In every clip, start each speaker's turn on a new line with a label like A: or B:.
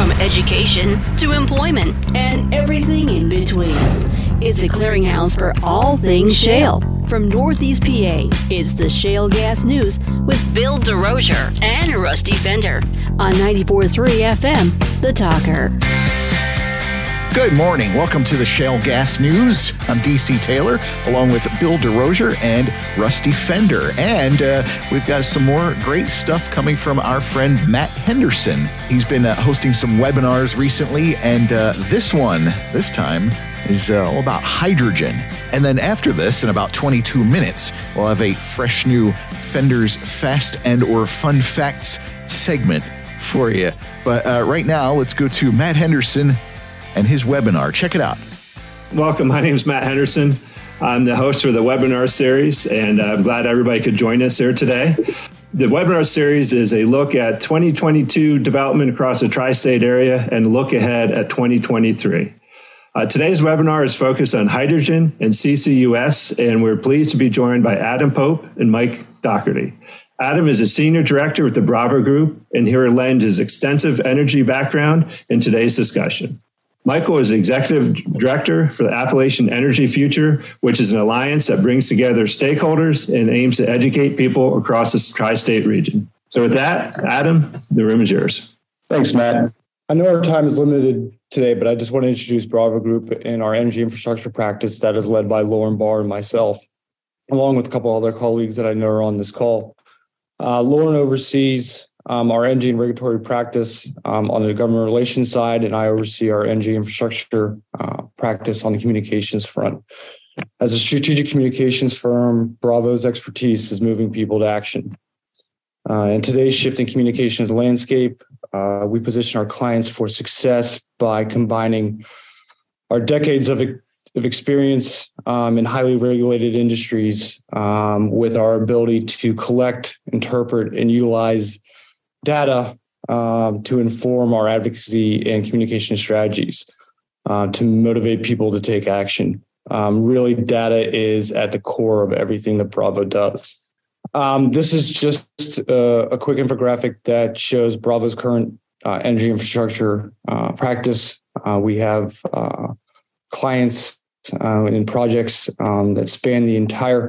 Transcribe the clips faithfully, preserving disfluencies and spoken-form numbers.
A: from education to employment and everything in between. It's a clearinghouse for all things shale. From Northeast P A, it's the Shale Gas News with Bill DeRosier and Rusty Fender on ninety-four point three F M, The Talker.
B: Good morning. Welcome to the Shale Gas News. I'm D C Taylor, along with Bill DeRosier and Rusty Fender. And uh, we've got some more great stuff coming from our friend Matt Henderson. He's been uh, hosting some webinars recently, and uh, this one, this time, is uh, all about hydrogen. And then after this, in about twenty-two minutes, we'll have a fresh new Fender's Fast and or Fun Facts segment for you. But uh, right now, let's go to Matt Henderson and his webinar. Check it out.
C: Welcome. My name is Matt Henderson. I'm the host for the webinar series, and I'm glad everybody could join us here today. The webinar series is a look at twenty twenty-two development across the tri-state area and look ahead at twenty twenty-three. Uh, today's webinar is focused on hydrogen and C C U S, and we're pleased to be joined by Adam Pope and Mike Doherty. Adam is a senior director with the Bravo Group, and here will lend his extensive energy background in today's discussion. Michael is executive director for the Appalachian Energy Future, which is an alliance that brings together stakeholders and aims to educate people across this tri-state region. So with that, Adam, the room is yours.
D: Thanks, Matt. I know our time is limited today, but I just want to introduce Bravo Group and our energy infrastructure practice that is led by Lauren Barr and myself, along with a couple other colleagues that I know are on this call. Uh, Lauren oversees Um, our energy and regulatory practice um, on the government relations side, and I oversee our energy infrastructure uh, practice on the communications front. As a strategic communications firm, Bravo's expertise is moving people to action. Uh, in today's shifting communications landscape, uh, we position our clients for success by combining our decades of, of experience um, in highly regulated industries um, with our ability to collect, interpret, and utilize data um, to inform our advocacy and communication strategies uh, to motivate people to take action. Um, really, data is at the core of everything that Bravo does. Um, this is just a, a quick infographic that shows Bravo's current uh, energy infrastructure uh, practice. Uh, we have uh, clients uh, in projects um, that span the entire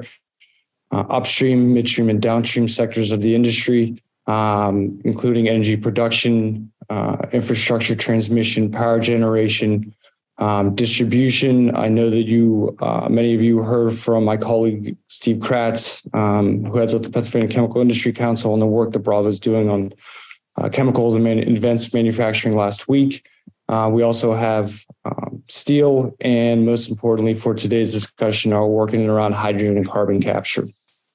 D: uh, upstream, midstream, and downstream sectors of the industry. Um, including energy production, uh, infrastructure transmission, power generation, um, distribution. I know that you, uh, many of you heard from my colleague, Steve Kratz, um, who heads up the Pennsylvania Chemical Industry Council and the work that Bravo is doing on uh, chemicals and man- advanced manufacturing last week. Uh, we also have um, steel, and most importantly for today's discussion, are working around hydrogen and carbon capture.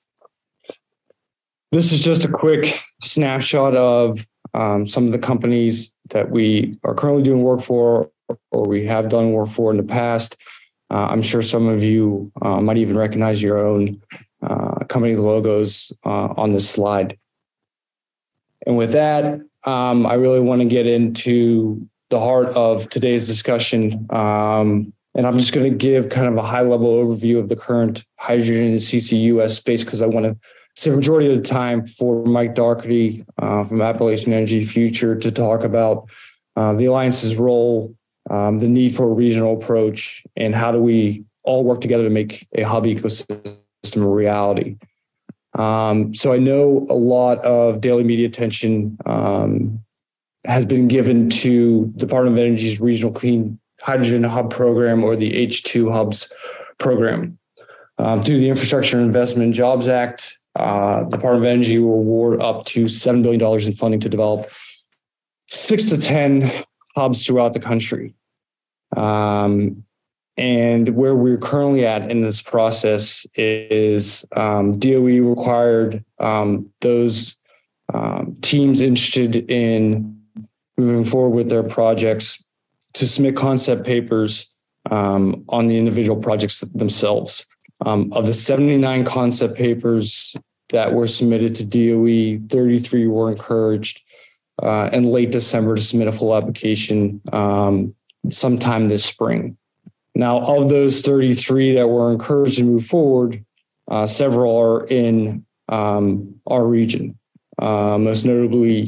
D: This is just a quick snapshot of um, some of the companies that we are currently doing work for or we have done work for in the past. Uh, I'm sure some of you uh, might even recognize your own uh, company logos uh, on this slide. And with that, um, I really want to get into the heart of today's discussion. Um, and I'm just going to give kind of a high-level overview of the current hydrogen and C C U S space because I want to save the majority of the time for Mike Doherty uh, from Appalachian Energy Future to talk about uh, the Alliance's role, um, the need for a regional approach, and how do we all work together to make a hub ecosystem a reality. Um, so I know a lot of daily media attention um, has been given to the Department of Energy's Regional Clean Hydrogen Hub Program, or the H two Hubs program. Um, through the Infrastructure Investment and Jobs Act, Uh, the Department of Energy will award up to seven billion dollars in funding to develop six to ten hubs throughout the country. Um, and where we're currently at in this process is um, D O E required um, those um, teams interested in moving forward with their projects to submit concept papers um, on the individual projects themselves. Um, of the seventy-nine concept papers that were submitted to D O E, thirty-three were encouraged uh, in late December to submit a full application um, sometime this spring. Now, of those thirty-three that were encouraged to move forward, uh, several are in um, our region, uh, most notably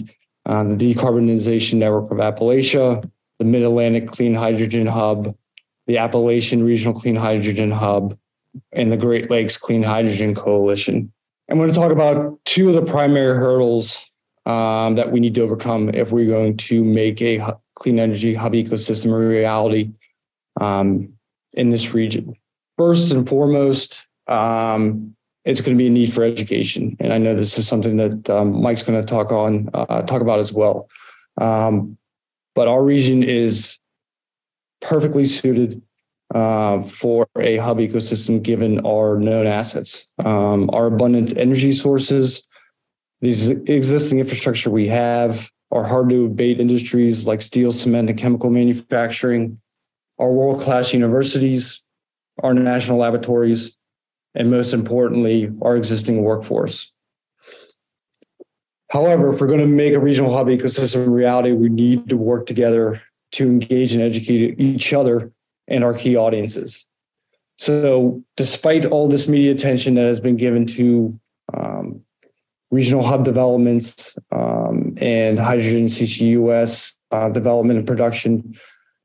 D: uh, the Decarbonization Network of Appalachia, the Mid-Atlantic Clean Hydrogen Hub, the Appalachian Regional Clean Hydrogen Hub, and the Great Lakes Clean Hydrogen Coalition. I'm going to talk about two of the primary hurdles um, that we need to overcome if we're going to make a clean energy hub ecosystem a reality um, in this region. First and foremost, um, it's going to be a need for education. And I know this is something that um, Mike's going to talk on, uh, talk about as well. Um, but our region is perfectly suited uh, for a hub ecosystem given our known assets, um, our abundant energy sources, these existing infrastructure we have, our hard to abate industries like steel, cement, and chemical manufacturing, our world-class universities, our national laboratories, and most importantly, our existing workforce. However, if we're going to make a regional hub ecosystem a reality, we need to work together to engage and educate each other and our key audiences. So despite all this media attention that has been given to um, regional hub developments um, and hydrogen C C U S uh, development and production,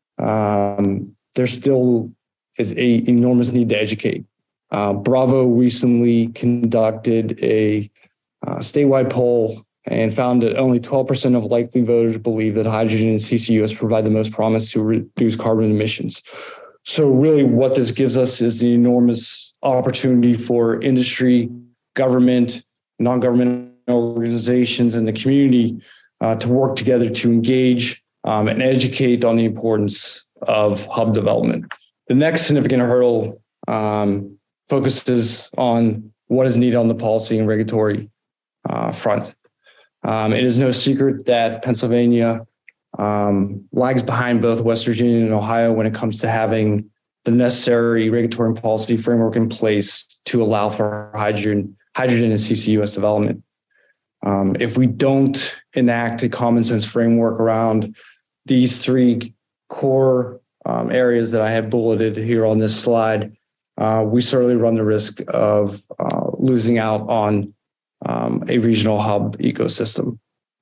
D: um, there still is an enormous need to educate. Uh, Bravo recently conducted a uh, statewide poll and found that only twelve percent of likely voters believe that hydrogen and C C U S provide the most promise to reduce carbon emissions. So really what this gives us is the enormous opportunity for industry, government, non-governmental organizations, and the community uh, to work together to engage um, and educate on the importance of hub development. The next significant hurdle um, focuses on what is needed on the policy and regulatory uh, front. Um, it is no secret that Pennsylvania um, lags behind both West Virginia and Ohio when it comes to having the necessary regulatory and policy framework in place to allow for hydrogen, hydrogen and C C U S development. Um, if we don't enact a common sense framework around these three core um, areas that I have bulleted here on this slide, uh, we certainly run the risk of uh, losing out on um, a regional hub ecosystem.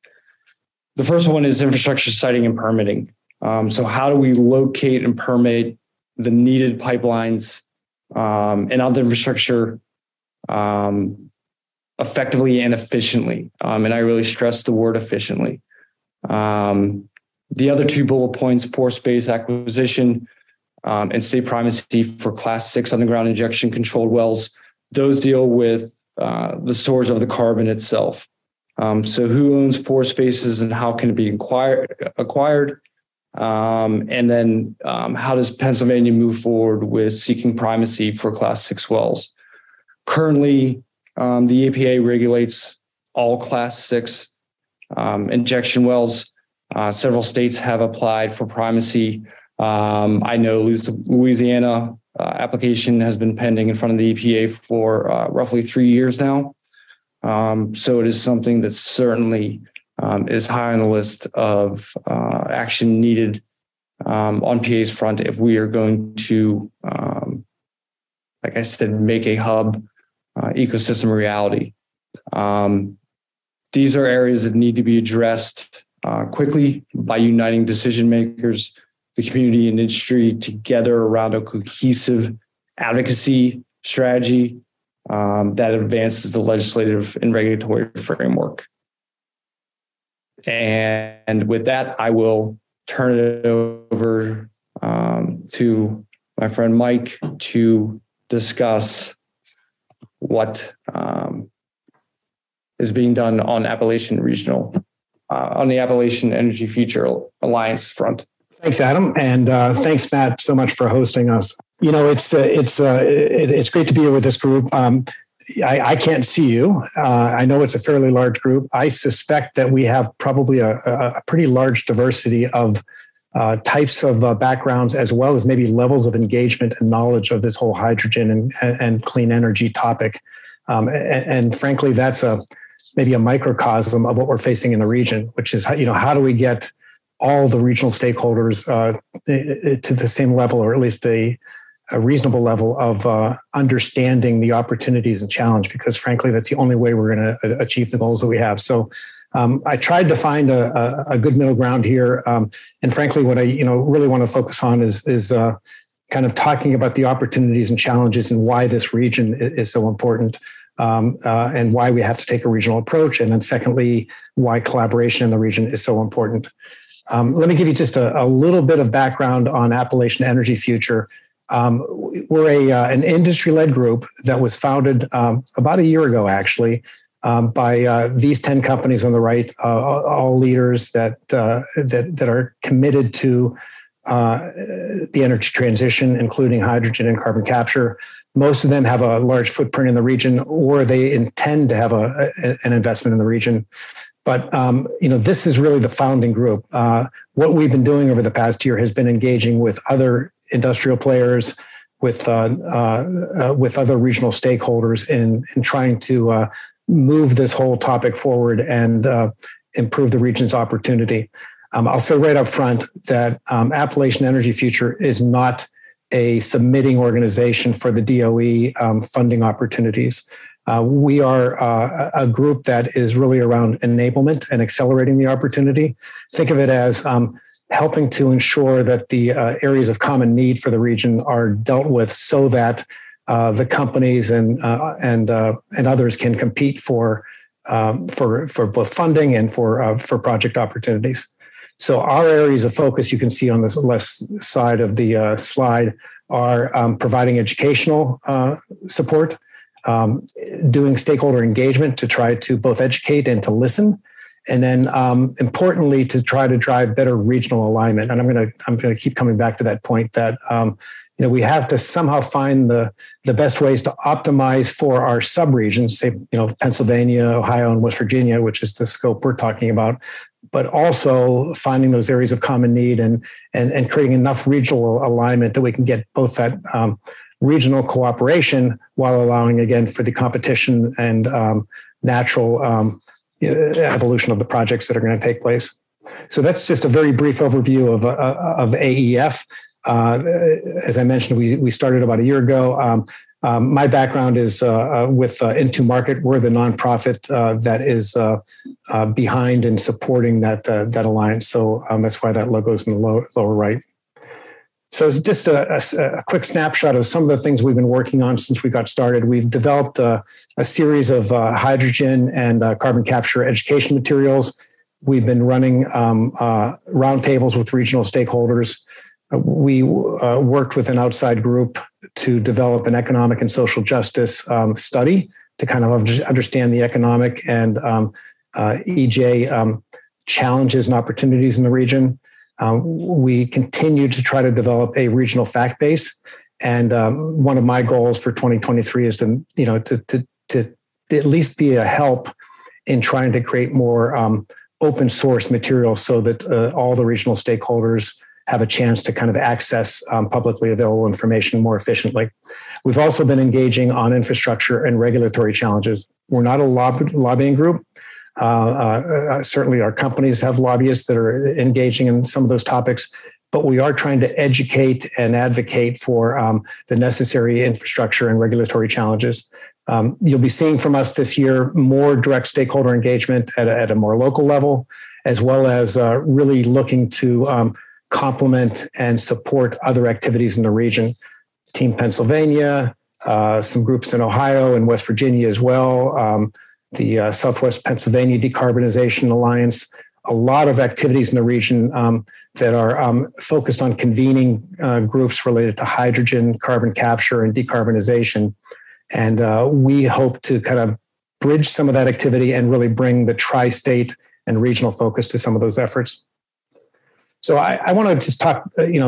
D: The first one is infrastructure siting and permitting. Um, so how do we locate and permit the needed pipelines um, and other infrastructure um, effectively and efficiently? Um, and I really stress the word efficiently. Um, the other two bullet points, pore space acquisition um, and state primacy for class six underground injection controlled wells, those deal with uh, the storage of the carbon itself. Um, so who owns pore spaces and how can it be acquired? acquired? Um, and then um, how does Pennsylvania move forward with seeking primacy for class six wells? Currently, um, the E P A regulates all class six um, injection wells. Uh, several states have applied for primacy. Um, I know Louisiana uh, application has been pending in front of the E P A for uh, roughly three years now. Um, so it is something that certainly um, is high on the list of uh, action needed um, on P A's front if we are going to, um, like I said, make a hub uh, ecosystem a reality. Um, these are areas that need to be addressed uh, quickly by uniting decision makers, the community and industry together around a cohesive advocacy strategy Um, that advances the legislative and regulatory framework. And with that, I will turn it over um, to my friend Mike to discuss what um, is being done on Appalachian Regional, uh, on the Appalachian Energy Future Alliance front.
E: Thanks, Adam, and uh, thanks, Matt, so much for hosting us. You know, it's uh, it's uh, it, it's great to be here with this group. Um, I, I can't see you. Uh, I know it's a fairly large group. I suspect that we have probably a, a pretty large diversity of uh, types of uh, backgrounds, as well as maybe levels of engagement and knowledge of this whole hydrogen and, and clean energy topic. Um, and, and frankly, that's a maybe a microcosm of what we're facing in the region, which is, you know, how do we get all the regional stakeholders uh, to the same level, or at least a, a reasonable level of uh, understanding the opportunities and challenge, because frankly, that's the only way we're going to achieve the goals that we have. So Um, I tried to find a, a, a good middle ground here, um, and frankly, what I you know really want to focus on is is uh, kind of talking about the opportunities and challenges and why this region is, is so important, um, uh, and why we have to take a regional approach, and then secondly, why collaboration in the region is so important. Um, let me give you just a, a little bit of background on Appalachian Energy Future. Um, we're a uh, an industry-led group that was founded um, about a year ago, actually. Um, by uh, these ten companies on the right, uh, all leaders that uh, that that are committed to uh, the energy transition, including hydrogen and carbon capture. Most of them have a large footprint in the region, or they intend to have a, a an investment in the region. But um, you know, this is really the founding group. Uh, what we've been doing over the past year has been engaging with other industrial players, with uh, uh, uh, with other regional stakeholders, in in trying to uh, move this whole topic forward and uh, improve the region's opportunity. Um, I'll say right up front that um, Appalachian Energy Future is not a submitting organization for the D O E um, funding opportunities. Uh, we are uh, a group that is really around enablement and accelerating the opportunity. Think of it as um, helping to ensure that the uh, areas of common need for the region are dealt with so that Uh, the companies and uh, and uh, and others can compete for um, for for both funding and for uh, for project opportunities. So our areas of focus, you can see on this left side of the uh, slide, are um, providing educational uh, support, um, doing stakeholder engagement to try to both educate and to listen, and then um, importantly to try to drive better regional alignment. And I'm going to I'm going to keep coming back to that point that. Um, You know, we have to somehow find the, the best ways to optimize for our subregions, say, you know, Pennsylvania, Ohio, and West Virginia, which is the scope we're talking about, but also finding those areas of common need and and, and creating enough regional alignment that we can get both that um, regional cooperation while allowing, again, for the competition and um, natural um, evolution of the projects that are going to take place. So that's just a very brief overview of, uh, of A E F. Uh, as I mentioned, we we started about a year ago. Um, um, my background is uh, uh, with uh, Into Market. We're the nonprofit uh, that is uh, uh, behind and supporting that uh, that alliance. So um, that's why that logo is in the low, lower right. So it's just a, a, a quick snapshot of some of the things we've been working on since we got started. We've developed a, a series of uh, hydrogen and uh, carbon capture education materials. We've been running um, uh, roundtables with regional stakeholders. We uh, worked with an outside group to develop an economic and social justice um, study to kind of understand the economic and um, uh, E J um, challenges and opportunities in the region. Um, we continue to try to develop a regional fact base. And um, one of my goals for twenty twenty-three is to, you know, to, to, to at least be a help in trying to create more um, open source material so that uh, all the regional stakeholders have a chance to kind of access um, publicly available information more efficiently. We've also been engaging on infrastructure and regulatory challenges. We're not a lob- lobbying group. Uh, uh, certainly our companies have lobbyists that are engaging in some of those topics, but we are trying to educate and advocate for um, the necessary infrastructure and regulatory challenges. Um, you'll be seeing from us this year more direct stakeholder engagement at a, at a more local level, as well as uh, really looking to um, complement and support other activities in the region. Team Pennsylvania, uh, some groups in Ohio and West Virginia as well, um, the uh, Southwest Pennsylvania Decarbonization Alliance, a lot of activities in the region um, that are um, focused on convening uh, groups related to hydrogen, carbon capture, and decarbonization. And uh, we hope to kind of bridge some of that activity and really bring the tri-state and regional focus to some of those efforts. So I, I want to just talk, uh, you know,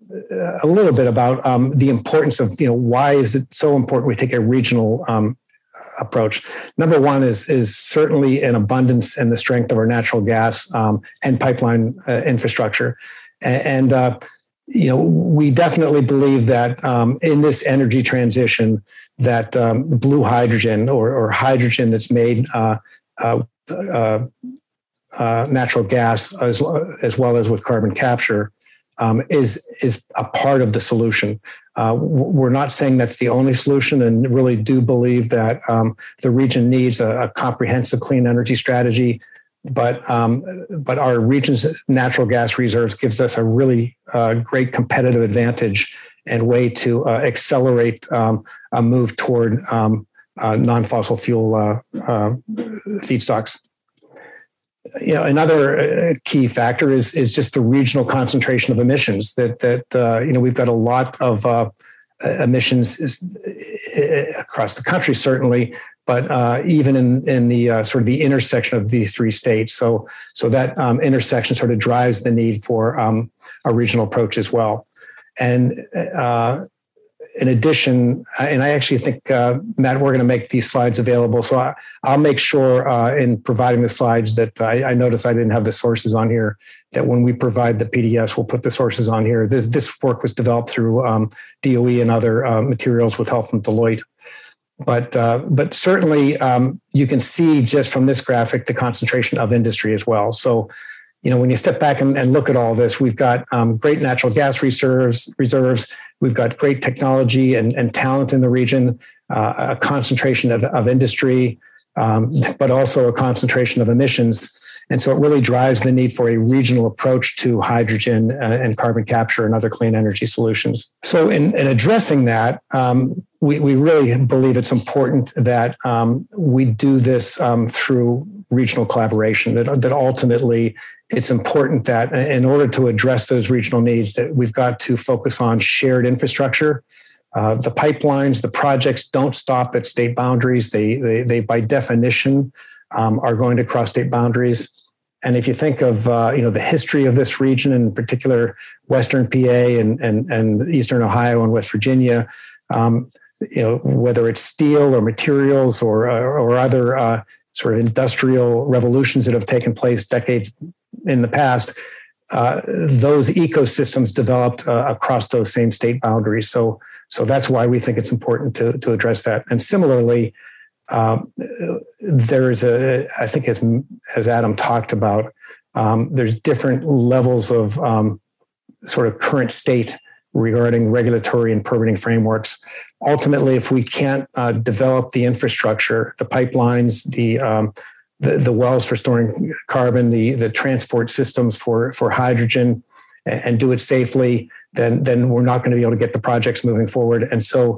E: a little bit about um, the importance of, you know, why is it so important we take a regional um, approach. Number one is is certainly an abundance and the strength of our natural gas um, and pipeline uh, infrastructure, and, and uh, you know, we definitely believe that um, in this energy transition, that um, blue hydrogen or, or hydrogen that's made uh, uh, uh, uh, natural gas as, as well as with carbon capture um, is is a part of the solution. Uh, we're not saying that's the only solution, and really do believe that um, the region needs a, a comprehensive clean energy strategy but um, but our region's natural gas reserves gives us a really uh, great competitive advantage and way to uh, accelerate um, a move toward um, uh, non-fossil fuel uh, uh, feedstocks. You know, another key factor is is just the regional concentration of emissions. That that uh, you know we've got a lot of uh, emissions across the country, certainly, but uh, even in in the uh, sort of the intersection of these three states. So so that um, intersection sort of drives the need for um, a regional approach as well. And uh, in addition, and I actually think, uh, Matt, we're going to make these slides available. So I, I'll make sure uh, in providing the slides that I, I noticed I didn't have the sources on here, that when we provide the P D Fs, we'll put the sources on here. This, this work was developed through um, D O E and other uh, materials with help from Deloitte. But uh, but certainly um, you can see just from this graphic the concentration of industry as well. So, you know, when you step back and, and look at all this, we've got um, great natural gas reserves, reserves. We've got great technology and, and talent in the region, uh, a concentration of, of industry, um, but also a concentration of emissions. And so it really drives the need for a regional approach to hydrogen and carbon capture and other clean energy solutions. So in, in addressing that, um, we, we really believe it's important that um, we do this um, through regional collaboration, that, that ultimately it's important that in order to address those regional needs, that we've got to focus on shared infrastructure. Uh, the pipelines, the projects don't stop at state boundaries. They, they, they by definition, um, are going to cross state boundaries. And if you think of uh, you know the history of this region, in particular Western P A and and, and Eastern Ohio and West Virginia, um, you know whether it's steel or materials or or, or other uh, sort of industrial revolutions that have taken place decades in the past, uh, those ecosystems developed uh, across those same state boundaries. So so that's why we think it's important to to address that. And similarly, Um, there is a, I think as, as Adam talked about, um, there's different levels of um, sort of current state regarding regulatory and permitting frameworks. Ultimately, if we can't uh, develop the infrastructure, the pipelines, the, um, the the wells for storing carbon, the the transport systems for for hydrogen, and, and do it safely, then then we're not going to be able to get the projects moving forward. And so,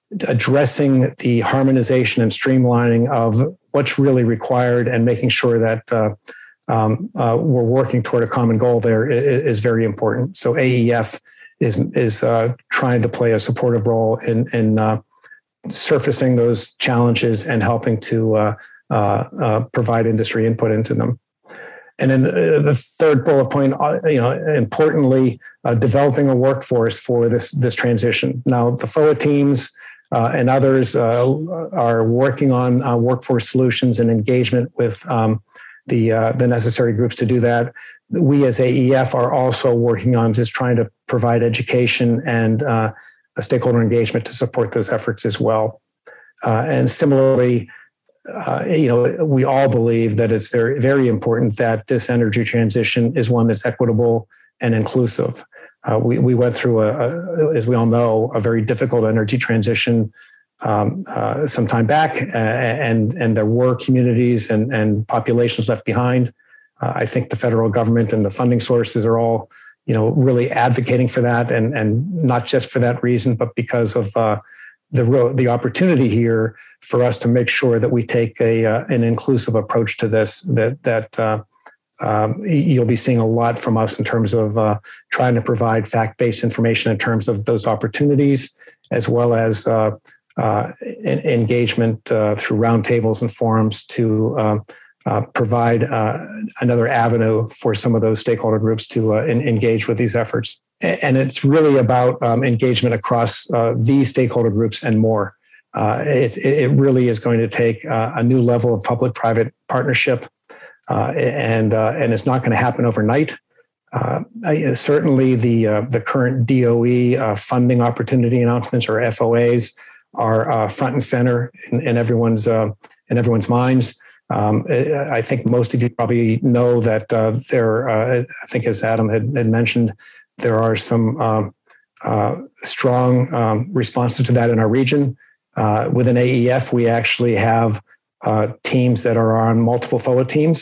E: addressing the harmonization and streamlining of what's really required and making sure that uh, um, uh, we're working toward a common goal there is, is very important. So A E F is is uh, trying to play a supportive role in, in uh, surfacing those challenges and helping to uh, uh, uh, provide industry input into them. And then uh, the third bullet point, uh, you know, importantly, uh, developing a workforce for this this transition. Now, the F O A teams Uh, and others uh, are working on uh, workforce solutions and engagement with um, the uh, the necessary groups to do that. We as A E F are also working on just trying to provide education and uh, a stakeholder engagement to support those efforts as well. Uh, and similarly, uh, you know, we all believe that it's very, very important that this energy transition is one that's equitable and inclusive. Uh, we, we went through, a, a, as we all know, a very difficult energy transition um, uh, some time back, uh, and, and there were communities and, and populations left behind. Uh, I think the federal government and the funding sources are all, you know, really advocating for that, and, and not just for that reason, but because of uh, the real, the opportunity here for us to make sure that we take a uh, an inclusive approach to this, that that uh, Um, you'll be seeing a lot from us in terms of uh, trying to provide fact-based information in terms of those opportunities, as well as uh, uh, engagement uh, through roundtables and forums to uh, uh, provide uh, another avenue for some of those stakeholder groups to uh, in, engage with these efforts. And it's really about um, engagement across uh, these stakeholder groups and more. Uh, it, it really is going to take uh, a new level of public-private partnership. Uh, and uh, and it's not going to happen overnight. Uh, I, certainly, the uh, the current D O E uh, funding opportunity announcements, or F O As, are uh, front and center in, in everyone's uh, in everyone's minds. Um, I think most of you probably know that uh, there. Uh, I think, as Adam had, had mentioned, there are some um, uh, strong um, responses to that in our region. Uh, within A E F, we actually have Uh, teams that are on multiple F O A teams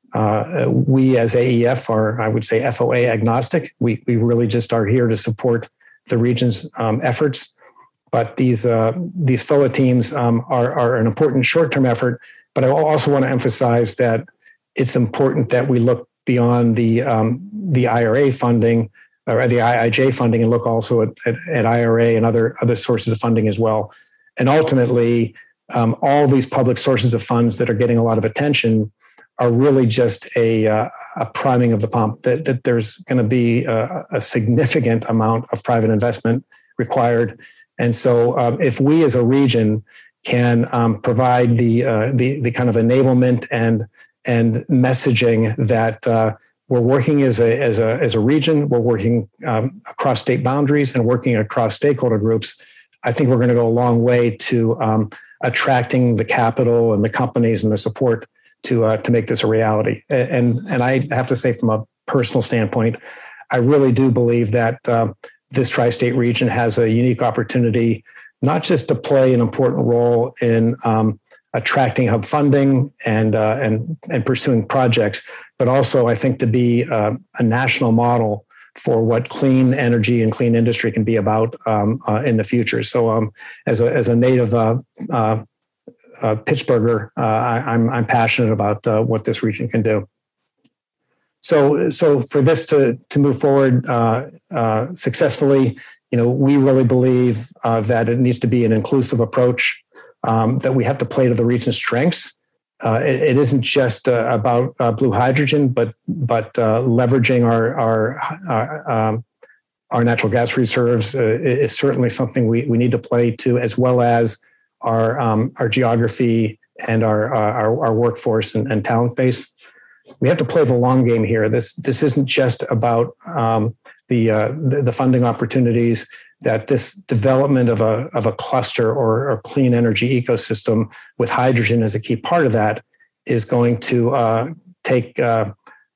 E: Uh, we as A E F are, I would say, F O A agnostic. We we really just are here to support the region's um, efforts. But these uh, these F O A teams um, are, are an important short-term effort. But I also want to emphasize that it's important that we look beyond the um, the I R A funding or the I I J funding and look also at, at, at I R A and other, other sources of funding as well. And ultimately, um, all these public sources of funds that are getting a lot of attention are really just a, uh, a priming of the pump, that, that there's going to be a, a significant amount of private investment required. And so um, if we as a region can um, provide the, uh, the the kind of enablement and and messaging that uh, we're working as a as a as a region, we're working um, across state boundaries and working across stakeholder groups, I think we're going to go a long way to um, attracting the capital and the companies and the support to uh, to make this a reality. And and I have to say, from a personal standpoint, I really do believe that uh, this tri-state region has a unique opportunity, not just to play an important role in um, attracting hub funding and uh, and and pursuing projects, but also I think to be uh, a national model for what clean energy and clean industry can be about um, uh, in the future. So, um, as a as a native uh, uh, uh, Pittsburgher, uh, I, I'm I'm passionate about uh, what this region can do. So, so for this to to move forward uh, uh, successfully, you know, we really believe uh, that it needs to be an inclusive approach. Um, that we have to play to the region's strengths. Uh, it, it isn't just uh, about uh, blue hydrogen, but but uh, leveraging our our our, um, our natural gas reserves uh, is certainly something we, we need to play to, as well as our um, our geography and our uh, our, our workforce and, and talent base. We have to play the long game here. This this isn't just about um, the, uh, the the funding opportunities. That this development of a of a cluster or a clean energy ecosystem with hydrogen as a key part of that is going to uh, take uh,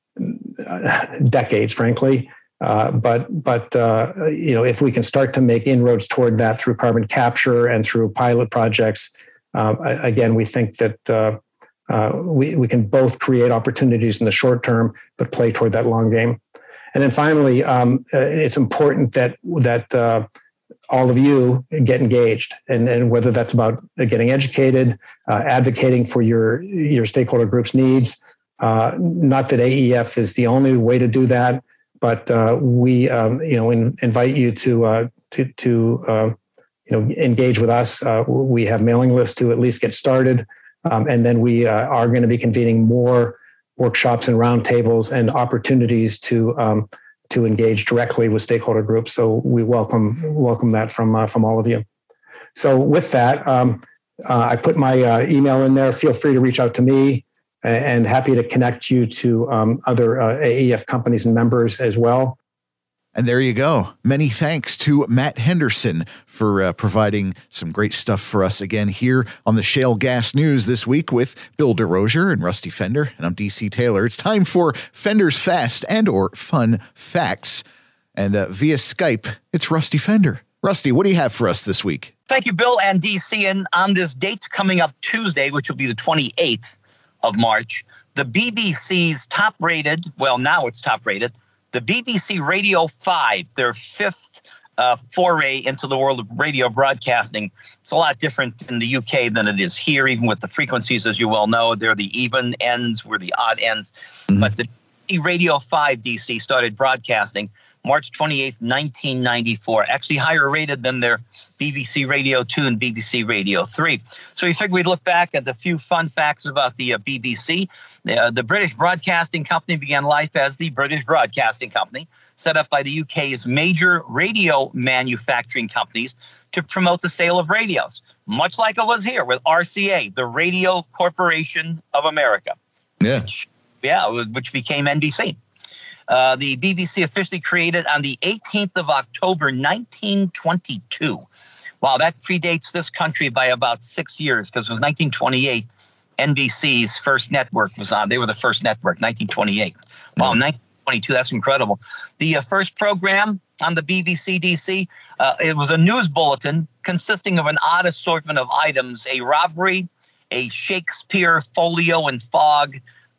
E: decades, frankly. Uh, but but uh, you know, if we can start to make inroads toward that through carbon capture and through pilot projects, uh, again, we think that uh, uh, we we can both create opportunities in the short term, but play toward that long game. And then finally, um, it's important that that uh, all of you get engaged, and, and whether that's about getting educated, uh, advocating for your your stakeholder group's needs. Uh, not that A E F is the only way to do that, but uh, we um, you know in, invite you to uh, to to uh, you know engage with us. Uh, we have mailing lists to at least get started, um, and then we uh, are going to be convening more workshops and roundtables and opportunities to um, to engage directly with stakeholder groups. So we welcome welcome that from uh, from all of you. So with that, um, uh, I put my uh, email in there. Feel free to reach out to me, and happy to connect you to um, other uh, A E F companies and members as well.
B: And there you go. Many thanks to Matt Henderson for uh, providing some great stuff for us again here on the Shale Gas News this week with Bill DeRosier and Rusty Fender. And I'm D C Taylor. It's time for Fender's Fast and or Fun Facts. And uh, via Skype, it's Rusty Fender. Rusty, what do you have for us this week?
F: Thank you, Bill and D C. And on this date coming up Tuesday, which will be the twenty-eighth of March, the B B C's top-rated, well, now it's top-rated, the B B C Radio five, their fifth uh, foray into the world of radio broadcasting. It's a lot different in the U K than it is here, even with the frequencies, as you well know. They're the even ends, we're the odd ends. Mm-hmm. But the B B C Radio five, D C, started broadcasting March twenty-eighth, nineteen ninety-four, actually higher rated than their B B C Radio two and B B C Radio three. So we figured we'd look back at the few fun facts about the uh, B B C. Uh, the British Broadcasting Company began life as the British Broadcasting Company, set up by the U K's major radio manufacturing companies to promote the sale of radios, much like it was here with R C A, the Radio Corporation of America.
B: Yeah.
F: Which, yeah, which became N B C. Uh, the B B C officially created on the eighteenth of October, nineteen twenty-two. Wow, that predates this country by about six years, because it was nineteen twenty-eight, N B C's first network was on. They were the first network, nineteen twenty-eight. Wow, mm. nineteen twenty-two, that's incredible. The uh, first program on the B B C D C, uh, it was a news bulletin consisting of an odd assortment of items, a robbery, a Shakespeare folio and fog,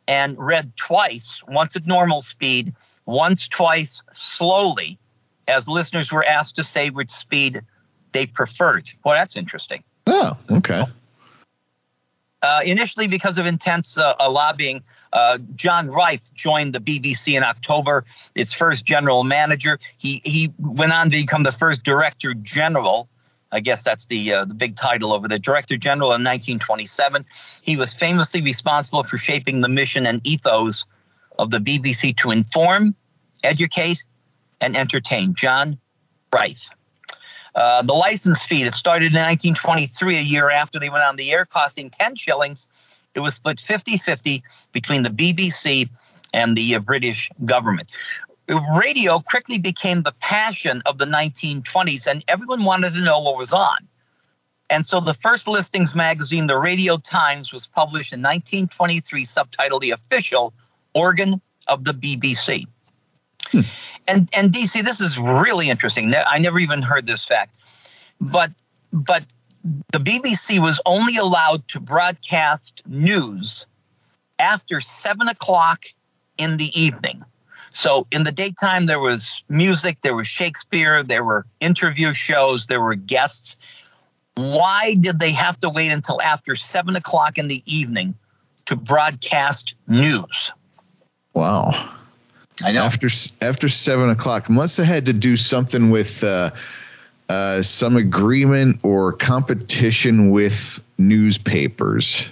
F: and read twice, once at normal speed, once, twice, slowly, as listeners were asked to say which speed they preferred. Well, that's interesting.
B: Oh, okay.
F: Uh, initially, because of intense uh, uh, lobbying, uh, John Reith joined the B B C in October, its first general manager. He he went on to become the first director general. I guess that's the uh, the big title over there, Director General in nineteen twenty-seven. He was famously responsible for shaping the mission and ethos of the B B C to inform, educate, and entertain. John Reith. Uh, the license fee that started in nineteen twenty-three, a year after they went on the air, costing ten shillings. It was split fifty-fifty between the B B C and the uh, British government. Radio quickly became the passion of the nineteen twenties, and everyone wanted to know what was on. And so the first listings magazine, the Radio Times, was published in nineteen twenty-three, subtitled The Official Organ of the B B C. Hmm. And and D C, this is really interesting. I never even heard this fact. But but the B B C was only allowed to broadcast news after seven o'clock in the evening. So in the daytime, there was music, there was Shakespeare, there were interview shows, there were guests. Why did they have to wait until after seven o'clock in the evening to broadcast news?
B: Wow.
F: I know.
B: After after seven o'clock, must have had to do something with uh, uh, some agreement or competition with newspapers.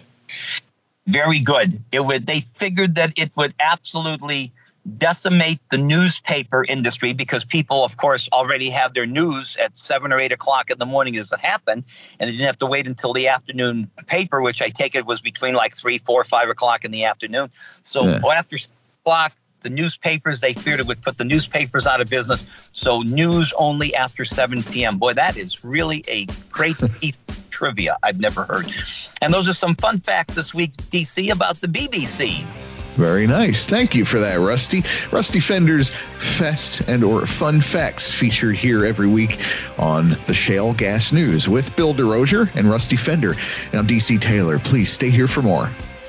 F: Very good. It would. They figured that it would absolutely decimate the newspaper industry because people, of course, already have their news at seven or eight o'clock in the morning as it happened, and they didn't have to wait until the afternoon paper, which I take it was between like three, four, five o'clock in the afternoon. So yeah. After seven o'clock. The newspapers, they feared it would put the newspapers out of business. So news only after seven p.m. Boy, that is really a great piece of trivia I've never heard. And those are some fun facts this week, D C, about the B B C.
B: Very nice. Thank you for that, Rusty. Rusty Fender's Fest and or Fun Facts featured here every week on the Shale Gas News with Bill DeRosier and Rusty Fender. And I'm D C Taylor. Please stay here for more.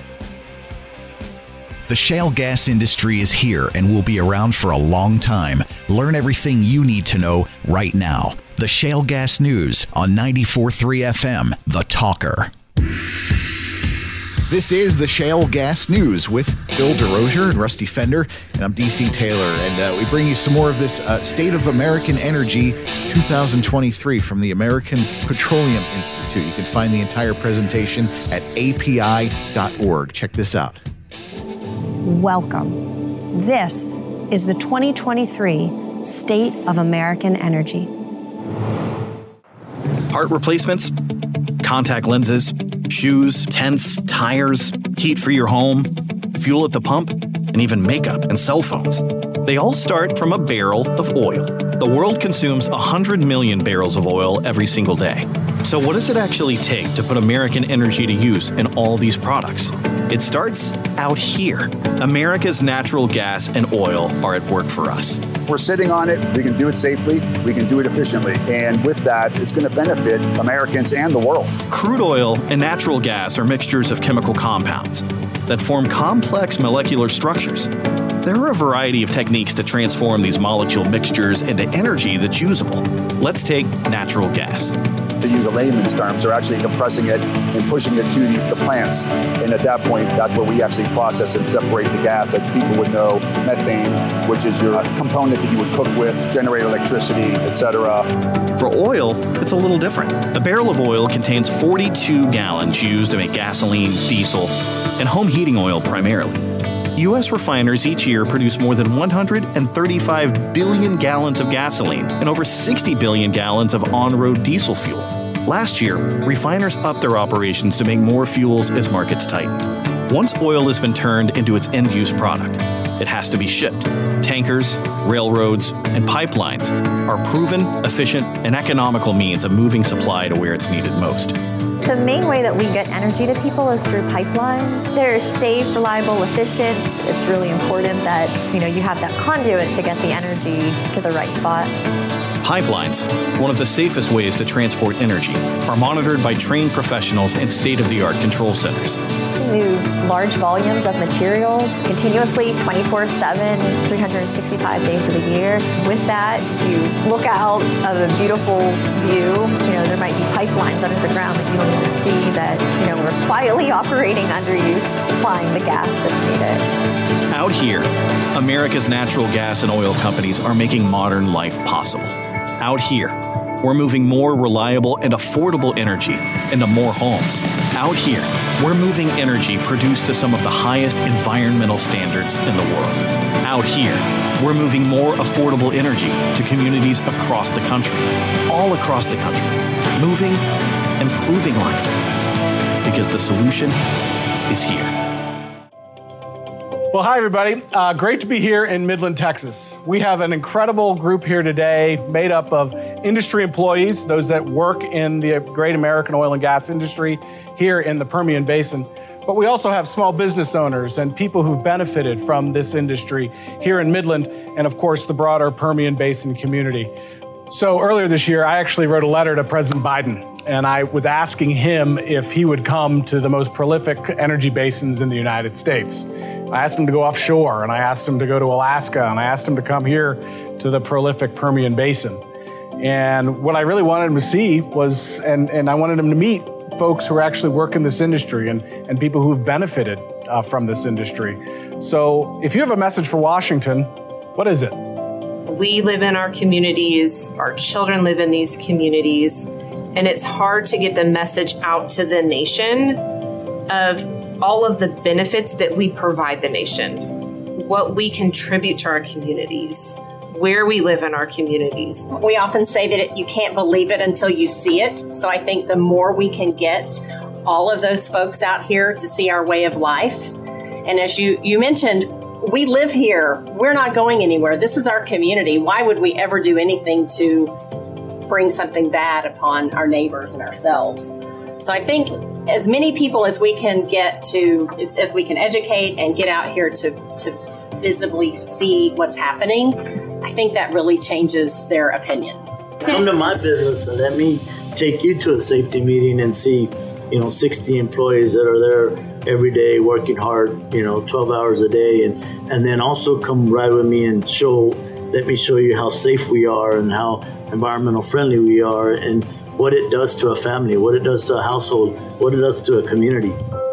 G: The shale gas industry is here and will be around for a long time. Learn everything you need to know right now. The Shale Gas News on ninety-four point three F M, The Talker.
B: This is the Shale Gas News with Bill DeRosier and Rusty Fender, and I'm D C Taylor, and uh, we bring you some more of this uh, State of American Energy twenty twenty-three from the American Petroleum Institute. You can find the entire presentation at A P I dot org. Check this out.
H: Welcome. This is the twenty twenty-three State of American Energy.
I: Part replacements, contact lenses, shoes, tents, tires, heat for your home, fuel at the pump, and even makeup and cell phones. They all start from a barrel of oil. The world consumes one hundred million barrels of oil every single day. So what does it actually take to put American energy to use in all these products? It starts out here. America's natural gas and oil are at work for us.
J: We're sitting on it. We can do it safely. We can do it efficiently. And with that, it's going to benefit Americans and the world.
I: Crude oil and natural gas are mixtures of chemical compounds that form complex molecular structures. There are a variety of techniques to transform these molecule mixtures into energy that's usable. Let's take natural gas.
J: To use a layman's terms, they're actually compressing it and pushing it to the, the plants. And at that point, that's where we actually process and separate the gas, as people would know, methane, which is your component that you would cook with, generate electricity, et cetera.
I: For oil, it's a little different. A barrel of oil contains forty-two gallons used to make gasoline, diesel, and home heating oil primarily. U S refiners each year produce more than one hundred thirty-five billion gallons of gasoline and over sixty billion gallons of on-road diesel fuel. Last year, refiners upped their operations to make more fuels as markets tightened. Once oil has been turned into its end-use product, it has to be shipped. Tankers, railroads, and pipelines are proven, efficient, and economical means of moving supply to where it's needed most.
K: The main way that we get energy to people is through pipelines. They're safe, reliable, efficient. It's really important that, you know, you have that conduit to get the energy to the right spot.
I: Pipelines, one of the safest ways to transport energy, are monitored by trained professionals in state-of-the-art control centers.
K: We move large volumes of materials continuously, twenty-four seven, three hundred sixty-five days of the year. With that, you look out of a beautiful view. You know, there might be pipelines under the ground that you don't even see that, you know, we're quietly operating under you, supplying the gas that's needed.
I: Out here, America's natural gas and oil companies are making modern life possible. Out here, we're moving more reliable and affordable energy into more homes. Out here, we're moving energy produced to some of the highest environmental standards in the world. Out here, we're moving more affordable energy to communities across the country, all across the country, moving, improving life. Because the solution is here.
L: Well, hi, everybody. Uh, great to be here in Midland, Texas. We have an incredible group here today made up of industry employees, those that work in the great American oil and gas industry here in the Permian Basin. But we also have small business owners and people who've benefited from this industry here in Midland and, of course, the broader Permian Basin community. So earlier this year, I actually wrote a letter to President Biden, and I was asking him if he would come to the most prolific energy basins in the United States. I asked him to go offshore, and I asked him to go to Alaska, and I asked him to come here to the prolific Permian Basin. And what I really wanted him to see was, and, and I wanted him to meet folks who actually work in this industry and, and people who've benefited uh, from this industry. So if you have a message for Washington, what is it?
M: We live in our communities, our children live in these communities, and it's hard to get the message out to the nation of all of the benefits that we provide the nation, what we contribute to our communities, where we live in our communities.
N: We often say that it, you can't believe it until you see it. So I think the more we can get all of those folks out here to see our way of life. And as you, you mentioned, we live here. We're not going anywhere. This is our community. Why would we ever do anything to bring something bad upon our neighbors and ourselves? So I think as many people as we can get to, as we can educate and get out here to, to visibly see what's happening, I think that really changes their opinion.
O: Come to my business and let me take you to a safety meeting and see, you know, sixty employees that are there every day working hard, you know, twelve hours a day. And, and then also come ride with me and show, let me show you how safe we are and how environmental friendly we are and what it does to a family, what it does to a household, what it does to a community.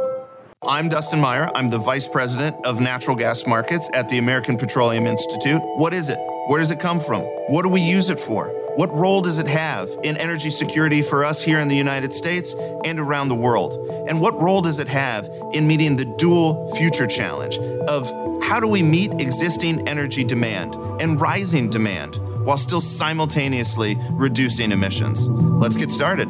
P: I'm Dustin Meyer. I'm the Vice President of Natural Gas Markets at the American Petroleum Institute. What is it? Where does it come from? What do we use it for? What role does it have in energy security for us here in the United States and around the world? And what role does it have in meeting the dual future challenge of how do we meet existing energy demand and rising demand while still simultaneously reducing emissions? Let's get started.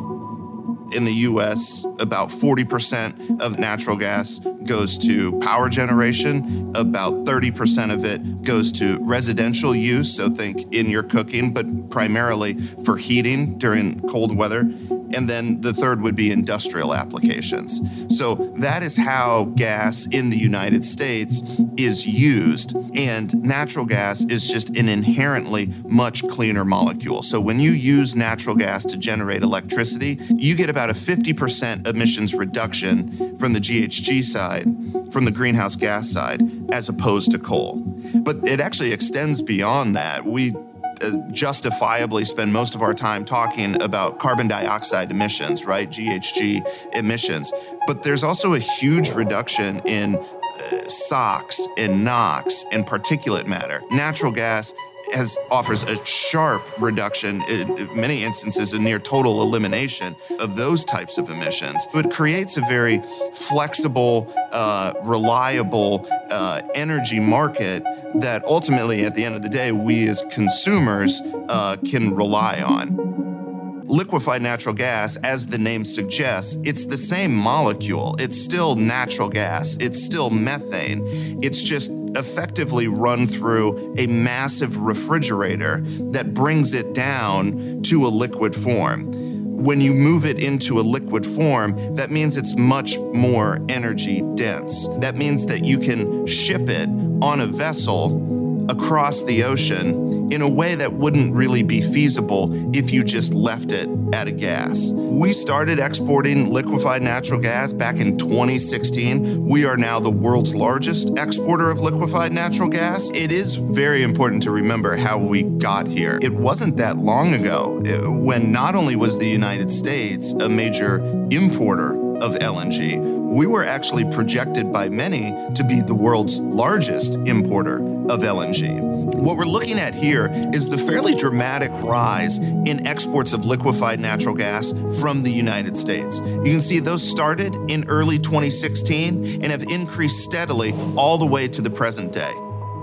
P: In the U S, about forty percent of natural gas goes to power generation. About thirty percent of it goes to residential use, so think in your cooking, but primarily for heating during cold weather. And then the third would be industrial applications. So that is how gas in the United States is used. And natural gas is just an inherently much cleaner molecule. So when you use natural gas to generate electricity, you get about a fifty percent emissions reduction from the G H G side, from the greenhouse gas side, as opposed to coal. But it actually extends beyond that. We justifiably spend most of our time talking about carbon dioxide emissions, right? G H G emissions. But there's also a huge reduction in uh, SOx and NOx and particulate matter. Natural gas has offers a sharp reduction, in many instances a near total elimination of those types of emissions. It creates a very flexible, uh, reliable uh, energy market that ultimately, at the end of the day, we as consumers uh, can rely on. Liquefied natural gas, as the name suggests, it's the same molecule. It's still natural gas. It's still methane. It's just effectively run through a massive refrigerator that brings it down to a liquid form. When you move it into a liquid form, that means it's much more energy dense. That means that you can ship it on a vessel across the ocean in a way that wouldn't really be feasible if you just left it at a gas. We started exporting liquefied natural gas back in twenty sixteen. We are now the world's largest exporter of liquefied natural gas. It is very important to remember how we got here. It wasn't that long ago when not only was the United States a major importer of L N G, we were actually projected by many to be the world's largest importer of L N G. What we're looking at here is the fairly dramatic rise in exports of liquefied natural gas from the United States. You can see those started in early twenty sixteen and have increased steadily all the way to the present day.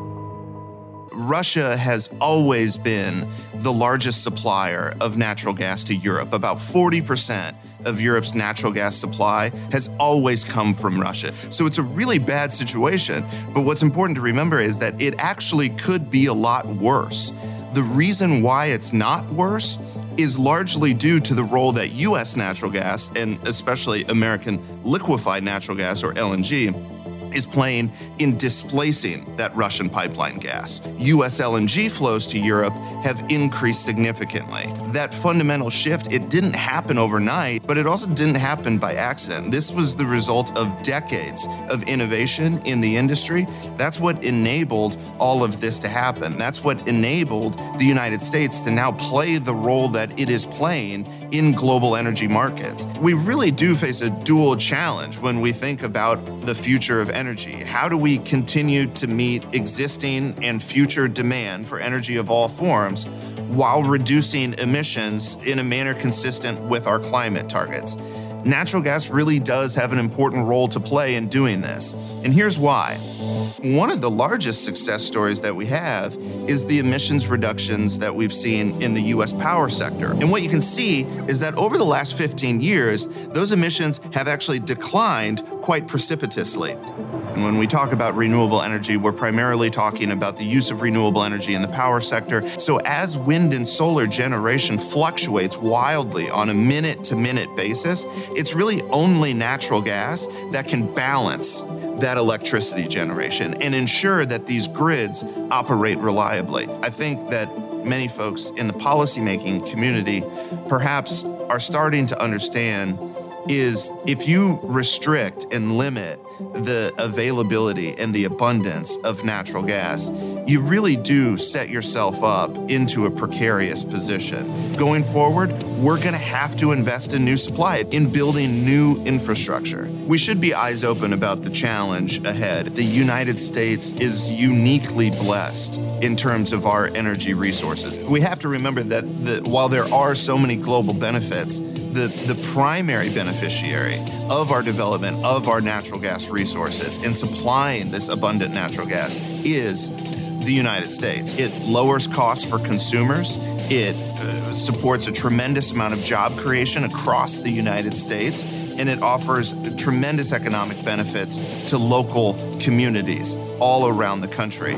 P: Russia has always been the largest supplier of natural gas to Europe. About forty percent of Europe's natural gas supply has always come from Russia. So it's a really bad situation, but what's important to remember is that it actually could be a lot worse. The reason why it's not worse is largely due to the role that U S natural gas, and especially American liquefied natural gas, or L N G, is playing in displacing that Russian pipeline gas. U S L N G flows to Europe have increased significantly. That fundamental shift, it didn't happen overnight, but it also didn't happen by accident. This was the result of decades of innovation in the industry. That's what enabled all of this to happen. That's what enabled the United States to now play the role that it is playing in global energy markets. We really do face a dual challenge when we think about the future of energy. How do we continue to meet existing and future demand for energy of all forms while reducing emissions in a manner consistent with our climate targets? Natural gas really does have an important role to play in doing this. And here's why. One of the largest success stories that we have is the emissions reductions that we've seen in the U S power sector. And what you can see is that over the last fifteen years, those emissions have actually declined quite precipitously. And when we talk about renewable energy, we're primarily talking about the use of renewable energy in the power sector. So as wind and solar generation fluctuates wildly on a minute-to-minute basis, it's really only natural gas that can balance that electricity generation and ensure that these grids operate reliably. I think that many folks in the policymaking community perhaps are starting to understand is if you restrict and limit the availability and the abundance of natural gas, you really do set yourself up into a precarious position. Going forward, we're going to have to invest in new supply, in building new infrastructure. We should be eyes open about the challenge ahead. The United States is uniquely blessed in terms of our energy resources. We have to remember that the, while there are so many global benefits, the, the primary beneficiary of our development of our natural gas resources and supplying this abundant natural gas is the United States. It lowers costs for consumers. It uh, supports a tremendous amount of job creation across the United States, and it offers tremendous economic benefits to local communities all around the country.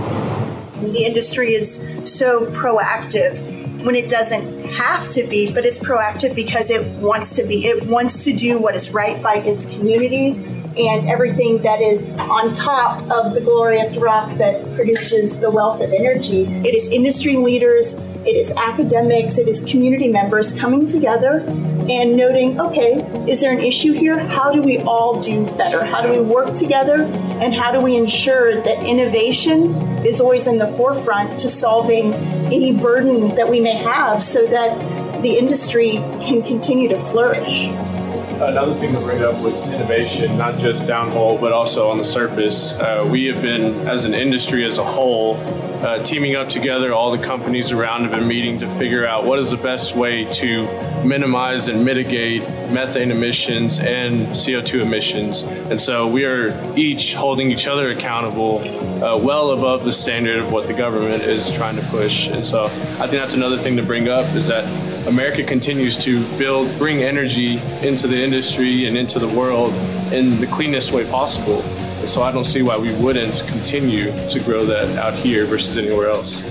Q: The industry is so proactive when it doesn't have to be, but it's proactive because it wants to be. It wants to do what is right by its communities and everything that is on top of the glorious rock that produces the wealth of energy. It is industry leaders, it is academics, it is community members coming together and noting, okay, is there an issue here? How do we all do better? How do we work together? And how do we ensure that innovation is always in the forefront to solving any burden that we may have so that the industry can continue to flourish?
R: Another thing to bring up with innovation, not just downhole, but also on the surface, uh, we have been, as an industry as a whole, uh, teaming up together. All the companies around have been meeting to figure out what is the best way to minimize and mitigate methane emissions and C O two emissions. And so we are each holding each other accountable uh, well above the standard of what the government is trying to push. And so I think that's another thing to bring up, is that America continues to build, bring energy into the industry and into the world in the cleanest way possible. And so I don't see why we wouldn't continue to grow that out here versus anywhere else.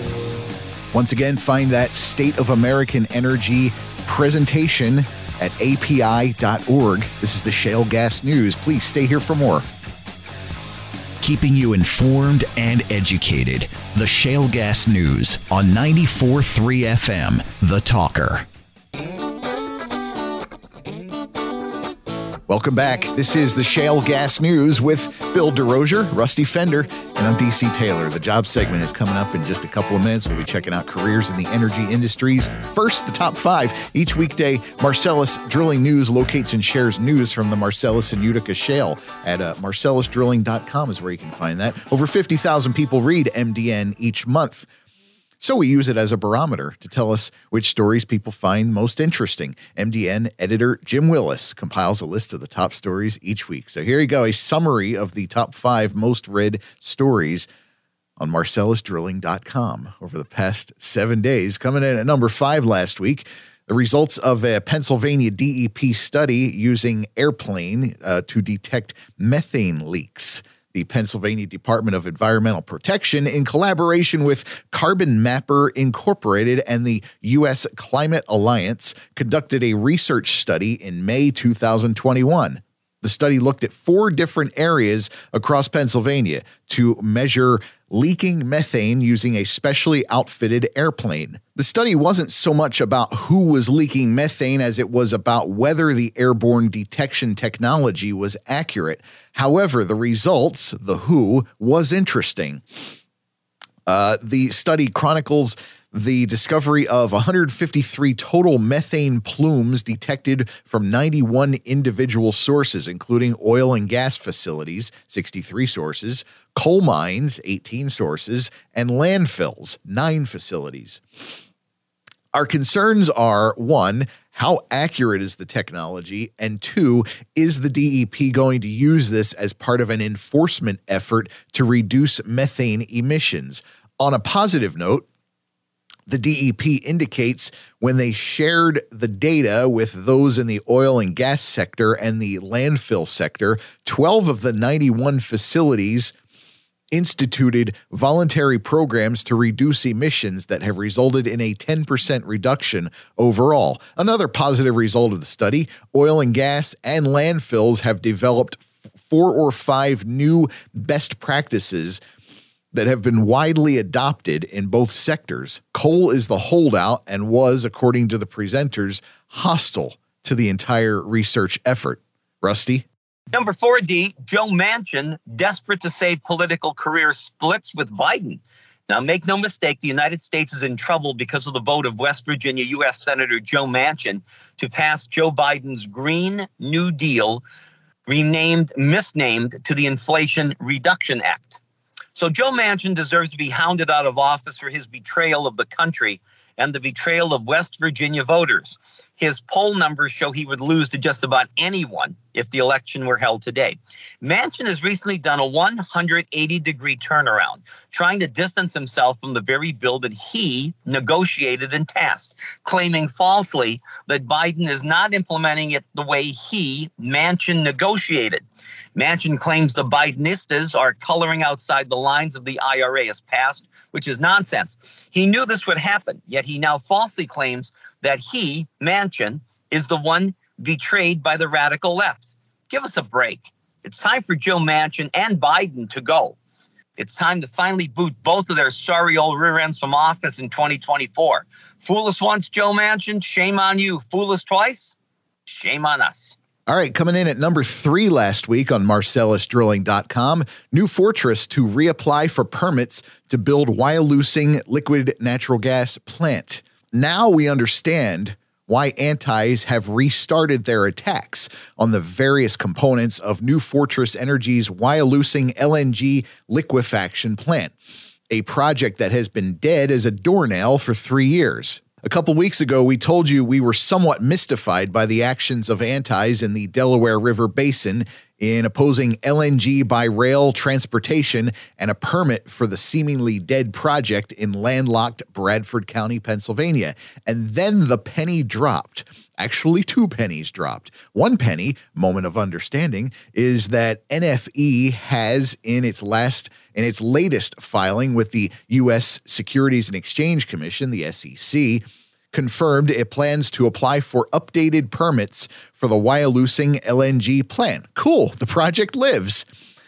B: Once again, find that State of American Energy presentation at A P I dot org. This is the Shale Gas News. Please stay here for more.
G: keeping you informed and educated. The Shale Gas News on ninety-four point three F M, The Talker.
B: Welcome back. This is the Shale Gas News with Bill DeRosier, Rusty Fender, and I'm D C Taylor. The job segment is coming up in just a couple of minutes. We'll be checking out careers in the energy industries. First, the top five. Each weekday, Marcellus Drilling News locates and shares news from the Marcellus and Utica Shale at uh, marcellus drilling dot com is where you can find that. Over fifty thousand people read M D N each month. So we use it as a barometer to tell us which stories people find most interesting. M D N editor Jim Willis compiles a list of the top stories each week. So here you go, a summary of the top five most read stories on marcellus drilling dot com over the past seven days. Coming in at number five last week, the results of a Pennsylvania D E P study using airplane uh, to detect methane leaks. The Pennsylvania Department of Environmental Protection, in collaboration with Carbon Mapper Incorporated and the U S Climate Alliance, conducted a research study in May two thousand twenty-one. The study looked at four different areas across Pennsylvania to measure leaking methane using a specially outfitted airplane. The study wasn't so much about who was leaking methane as it was about whether the airborne detection technology was accurate. However, the results, the who, was interesting. Uh, the study chronicles the discovery of one hundred fifty-three total methane plumes detected from ninety-one individual sources, including oil and gas facilities, sixty-three sources, coal mines, eighteen sources, and landfills, nine facilities. Our concerns are, one, how accurate is the technology? And two, is the D E P going to use this as part of an enforcement effort to reduce methane emissions? On a positive note, the D E P indicates when they shared the data with those in the oil and gas sector and the landfill sector, twelve of the ninety-one facilities instituted voluntary programs to reduce emissions that have resulted in a ten percent reduction overall. Another positive result of the study, oil and gas and landfills have developed four or five new best practices that have been widely adopted in both sectors. Coal is the holdout and was, according to the presenters, hostile to the entire research effort. Rusty?
F: Number four, D, Joe Manchin, desperate to save political career, splits with Biden. Now, make no mistake, the United States is in trouble because of the vote of West Virginia U S Senator Joe Manchin to pass Joe Biden's Green New Deal, renamed, misnamed to the Inflation Reduction Act. So Joe Manchin deserves to be hounded out of office for his betrayal of the country and the betrayal of West Virginia voters. His poll numbers show he would lose to just about anyone if the election were held today. Manchin has recently done a one hundred eighty degree turnaround, trying to distance himself from the very bill that he negotiated and passed, claiming falsely that Biden is not implementing it the way he, Manchin, negotiated. Manchin claims the Bidenistas are coloring outside the lines of the I R A as passed, which is nonsense. He knew this would happen, yet he now falsely claims that he, Manchin, is the one betrayed by the radical left. Give us a break. It's time for Joe Manchin and Biden to go. It's time to finally boot both of their sorry old rear ends from office in twenty twenty-four. Fool us once, Joe Manchin, shame on you. Fool us twice, shame on us.
B: All right, coming in at number three last week on marcellus drilling dot com, New Fortress to reapply for permits to build Wyalusing liquid natural gas plant. Now we understand why antis have restarted their attacks on the various components of New Fortress Energy's Wyalusing L N G liquefaction plant, a project that has been dead as a doornail for three years. A couple weeks ago, we told you we were somewhat mystified by the actions of antis in the Delaware River Basin in opposing L N G by rail transportation and a permit for the seemingly dead project in landlocked Bradford County, Pennsylvania. And then the penny dropped. Actually, two pennies dropped. One penny, moment of understanding, is that N F E has in its last in its latest filing with the U S Securities and Exchange Commission, the S E C, confirmed it plans to apply for updated permits for the Wyalusing L N G plant. Cool, the project lives.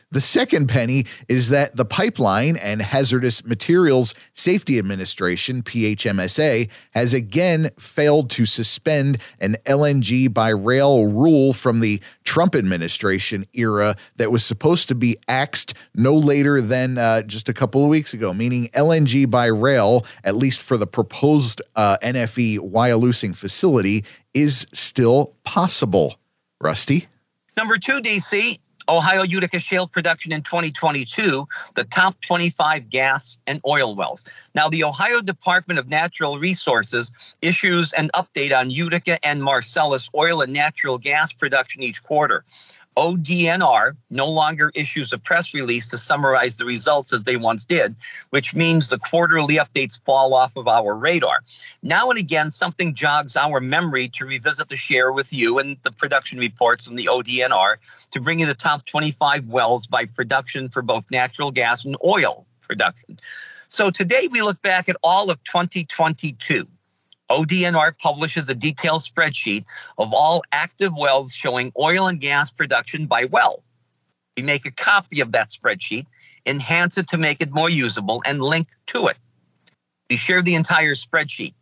B: The second penny is that the Pipeline and Hazardous Materials Safety Administration, P H M S A, has again failed to suspend an L N G by rail rule from the Trump administration era that was supposed to be axed no later than uh, just a couple of weeks ago, meaning L N G by rail, at least for the proposed uh, N F E Wyalusing facility, is still possible. Rusty?
F: Number two, D C, Ohio Utica shale production in twenty twenty-two, the top twenty-five gas and oil wells. Now, the Ohio Department of Natural Resources issues an update on Utica and Marcellus oil and natural gas production each quarter. O D N R no longer issues a press release to summarize the results as they once did, which means the quarterly updates fall off of our radar. Now and again, something jogs our memory to revisit to share with you and the production reports from the O D N R to bring you the top twenty-five wells by production for both natural gas and oil production. So today we look back at all of twenty twenty-two. O D N R publishes a detailed spreadsheet of all active wells showing oil and gas production by well. We make a copy of that spreadsheet, enhance it to make it more usable, and link to it. We share the entire spreadsheet.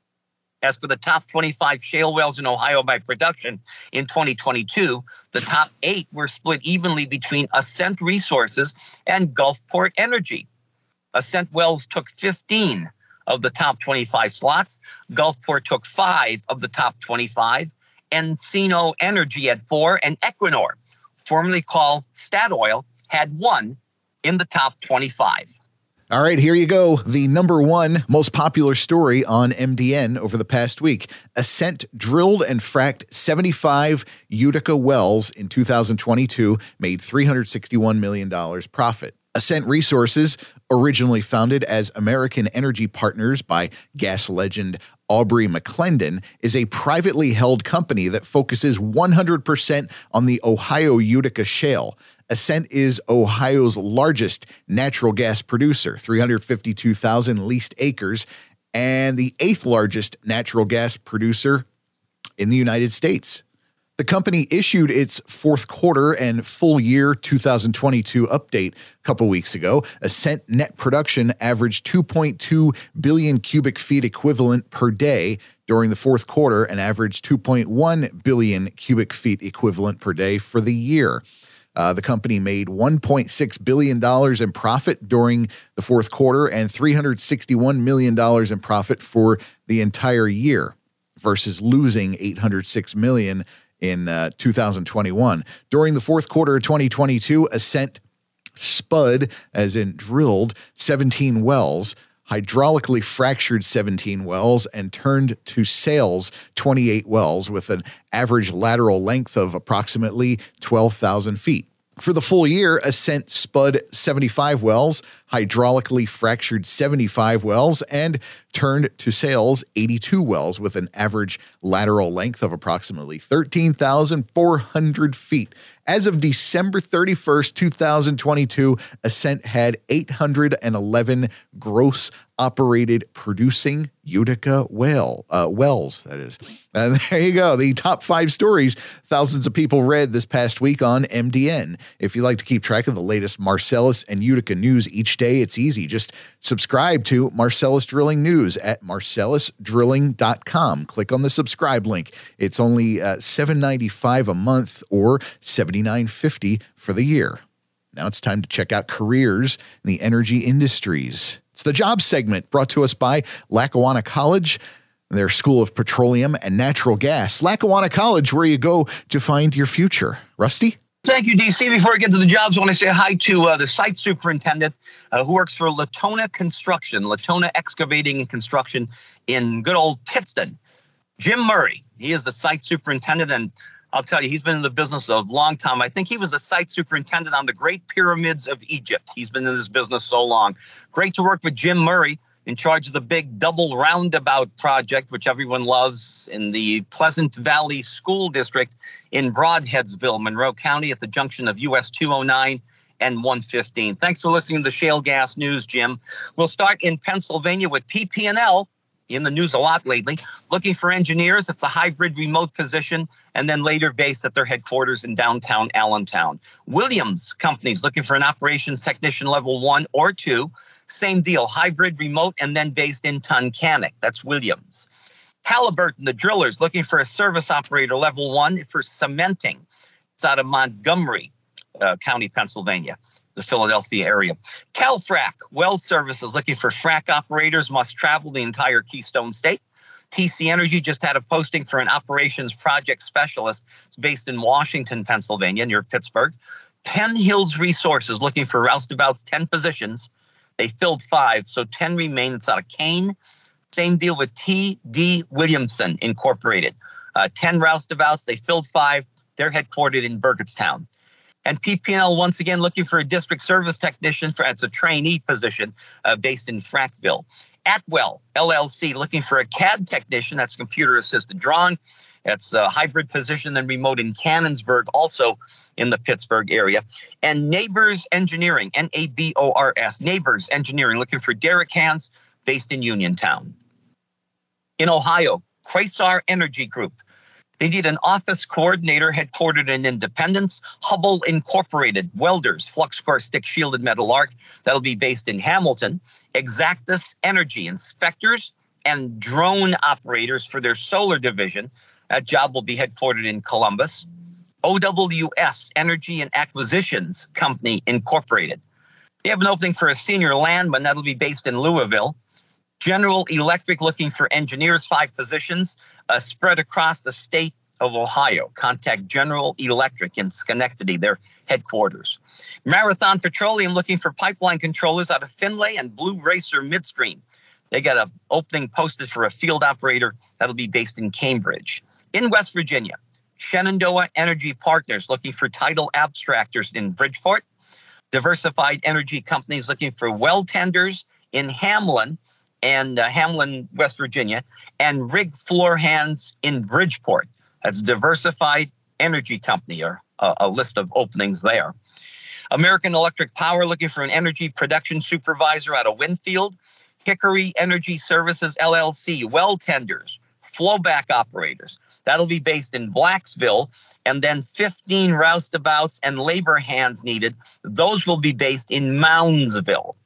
F: As for the top twenty-five shale wells in Ohio by production in twenty twenty-two, the top eight were split evenly between Ascent Resources and Gulfport Energy. Ascent Wells took fifteen of the top twenty-five slots. Gulfport took five of the top twenty-five. Encino Energy had four, and Equinor, formerly called Statoil, had one in the top twenty-five.
B: All right, here you go. The number one most popular story on M D N over the past week. Ascent drilled and fracked seventy-five Utica wells in two thousand twenty-two, made three hundred sixty-one million dollars profit. Ascent Resources, originally founded as American Energy Partners by gas legend Aubrey McClendon, is a privately held company that focuses one hundred percent on the Ohio Utica Shale. Ascent is Ohio's largest natural gas producer, three hundred fifty-two thousand leased acres, and the eighth largest natural gas producer in the United States. The company issued its fourth quarter and full year two thousand twenty-two update a couple weeks ago. Ascent net production averaged two point two billion cubic feet equivalent per day during the fourth quarter and averaged two point one billion cubic feet equivalent per day for the year. Uh, the company made one point six billion dollars in profit during the fourth quarter and three hundred sixty-one million dollars in profit for the entire year versus losing eight hundred six million dollars in uh, two thousand twenty-one. During the fourth quarter of twenty twenty-two, Ascent spud, as in drilled, seventeen wells, hydraulically fractured seventeen wells, and turned to sales twenty-eight wells with an average lateral length of approximately twelve thousand feet. For the full year, Ascent spud seventy-five wells, hydraulically fractured seventy-five wells, and turned to sales eighty-two wells with an average lateral length of approximately thirteen thousand four hundred feet. As of December thirty-first, two thousand twenty-two, Ascent had eight hundred eleven gross operated producing Utica well, uh, wells, that is. And there you go. The top five stories thousands of people read this past week on M D N. If you'd like to keep track of the latest Marcellus and Utica news each day, it's easy. Just subscribe to Marcellus Drilling News at marcellus drilling dot com. Click on the subscribe link. It's only uh, seven dollars and ninety-five cents a month or seventy-nine fifty for the year. Now it's time to check out careers in the energy industries. It's the job segment brought to us by Lackawanna College, their School of Petroleum and Natural Gas. Lackawanna College, where you go to find your future. Rusty?
F: Thank you, D C. Before I get to the jobs, I want to say hi to uh, the site superintendent uh, who works for Latona Construction, Latona Excavating and Construction in good old Pittston. Jim Murray, he is the site superintendent, and I'll tell you, he's been in the business a long time. I think he was the site superintendent on the Great Pyramids of Egypt. He's been in this business so long. Great to work with Jim Murray, in charge of the big double roundabout project, which everyone loves, in the Pleasant Valley School District in Broadheadsville, Monroe County, at the junction of U S two oh nine and one fifteen. Thanks for listening to the Shale Gas News, Jim. We'll start in Pennsylvania with P P and L. in the news a lot lately, looking for engineers. It's a hybrid remote position, and then later based at their headquarters in downtown Allentown. Williams Companies looking for an operations technician level one or two. Same deal, hybrid remote, and then based in Tunkhannock. That's Williams. Halliburton, the drillers, looking for a service operator level one for cementing. It's out of Montgomery uh, County, Pennsylvania, the Philadelphia area. CalFrac Well Services looking for frac operators, must travel the entire Keystone State. T C Energy just had a posting for an operations project specialist. It's based in Washington, Pennsylvania, near Pittsburgh. Penn Hills Resources looking for roustabouts, ten positions. They filled five, so ten remain. It's out of Kane. Same deal with T D Williamson Incorporated. Uh, ten roustabouts, they filled five. They're headquartered in Burgettstown. And P P L, once again, looking for a district service technician. For It's a trainee position uh, based in Frackville. Atwell, L L C, looking for a C A D technician. That's computer-assisted drawing. That's a hybrid position, then remote in Cannonsburg, also in the Pittsburgh area. And Neighbors Engineering, N A B O R S, Neighbors Engineering, looking for Derek Hands, based in Uniontown. In Ohio, Quasar Energy Group. They need an office coordinator headquartered in Independence. Hubbell Incorporated, welders, flux core stick shielded metal arc. That'll be based in Hamilton. Exactus Energy, inspectors and drone operators for their solar division. That job will be headquartered in Columbus. O W S Energy and Acquisitions Company Incorporated. They have an opening for a senior landman. That'll be based in Louisville. General Electric looking for engineers, five positions uh, spread across the state of Ohio. Contact General Electric in Schenectady, their headquarters. Marathon Petroleum looking for pipeline controllers out of Finlay and Blue Racer Midstream. They got an opening posted for a field operator. That'll be based in Cambridge. In West Virginia, Shenandoah Energy Partners looking for title abstractors in Bridgeport. Diversified Energy Companies looking for well tenders in Hamlin and uh, Hamlin, West Virginia, and rig floor hands in Bridgeport. That's Diversified Energy Company, or a, a list of openings there. American Electric Power looking for an energy production supervisor out of Winfield. Hickory Energy Services, L L C, well tenders, flowback operators. That'll be based in Blacksville, and then fifteen roustabouts and labor hands needed. Those will be based in Moundsville.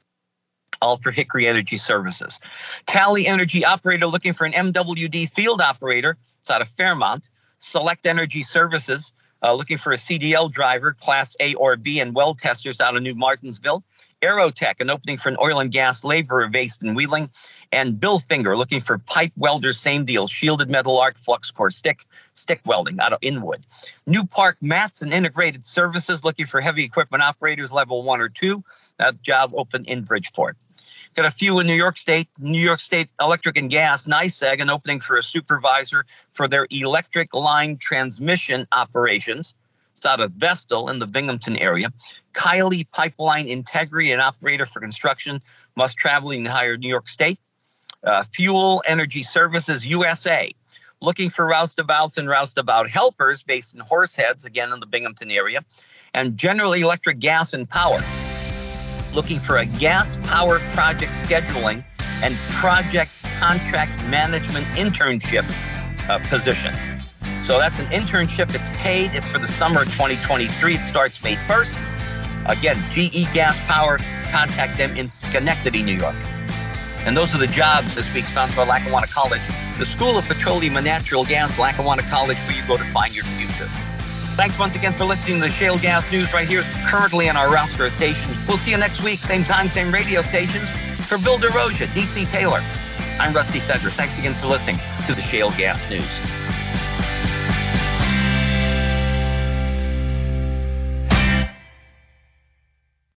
F: All for Hickory Energy Services. Tally Energy Operator looking for an M W D field operator. It's out of Fairmont. Select Energy Services uh, looking for a C D L driver, Class A or B, and well testers out of New Martinsville. Aerotech, an opening for an oil and gas laborer based in Wheeling. And Bill Finger looking for pipe welders, same deal, shielded metal arc, flux core stick, stick welding out of Inwood. New Park Mats and Integrated Services looking for heavy equipment operators, level one or two. That job open in Bridgeport. Got a few in New York State. New York State Electric and Gas, NYSEG, an opening for a supervisor for their electric line transmission operations. It's out of Vestal in the Binghamton area. Kiley Pipeline Integrity, an operator for construction, must travel in the entire New York State. Uh, Fuel Energy Services U S A, looking for roustabouts and roustabout helpers based in Horseheads, again in the Binghamton area. And General Electric Gas and Power, looking for a gas power project scheduling and project contract management internship uh, position. So that's an internship. It's paid. It's for the summer of twenty twenty-three. It starts May first. Again, G E Gas Power. Contact them in Schenectady, New York. And those are the jobs this week, sponsored by Lackawanna College, the School of Petroleum and Natural Gas, Lackawanna College, where you go to find your future. Thanks once again for listening to the Shale Gas News right here, currently on our Rousboro stations. We'll see you next week, same time, same radio stations. For Bill DeRosia, D C Taylor, I'm Rusty Fedra. Thanks again for listening to the Shale Gas News.